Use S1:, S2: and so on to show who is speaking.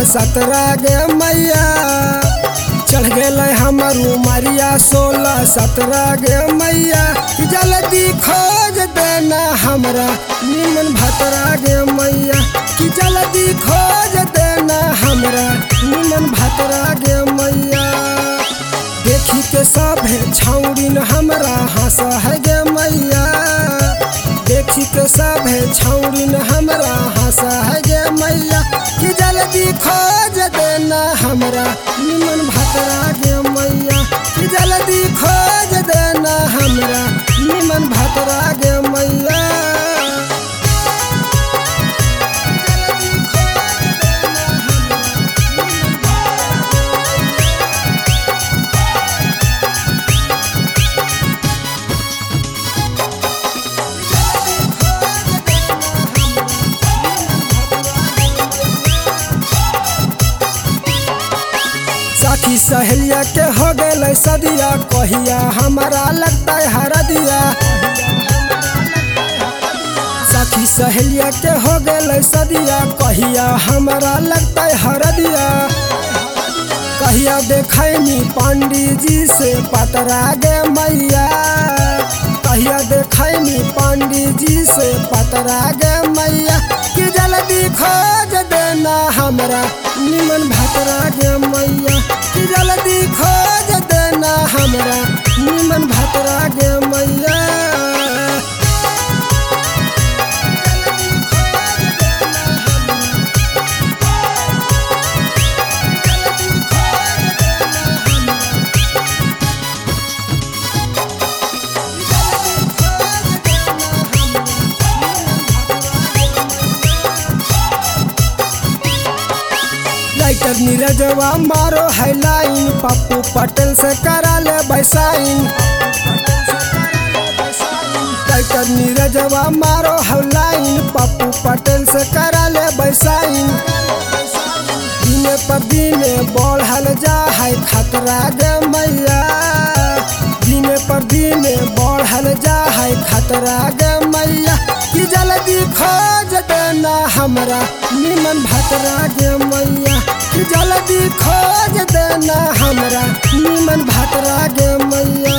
S1: 17 गे मैया चढ़ गए हमर उमरिया 16-17 गे मैया जल्दी खोज देना हमरा निमन भतरा गे मैया कि जल्दी खोज देना हमरा निमन भतरा गे मैया। देखी के सभे छौरिन हमरा हंस है गे मैया देखी के सभे छौरिन हमरा हंस है गे मैया कि जल्दी खोज देना हमरा निमन भतरा गे मैया कि जल्दी खोज देना हमरा निमन भतरा गे मैया। साथी सहेलिया के हो गए सदिया कहिया हमारा लगता है हरदिया साथी सहेलिया के हो गए सदिया कहिया हमारा लगता है हरदिया कहिया देखैनी पंडित जी से पतरा गे मैया कहिया देखैनी पंडित जी से पतरा गे मैया कि जल्दी खोज देना हमरा निमन भतरा गे मैया कि जल्दी खोज देना हमरा निमन भतरा गे मैया। राइटर नीरजवा मारो है लाइन पप्पू पटेल से करा ले बैसाइन राइटर नीरजवा मारो है लाइन पप्पू पटेल से करा ले बैसाइन दिने पर दिने बढ़ल जा है खतरा गे मैया दिने पर दिने बढ़ल जा है खतरा गे मैया कि जल्दी खोज देना हमरा निमन भतरा गे मैया कि जल्दी खोज देना हमरा निमन भतरा गे मैया।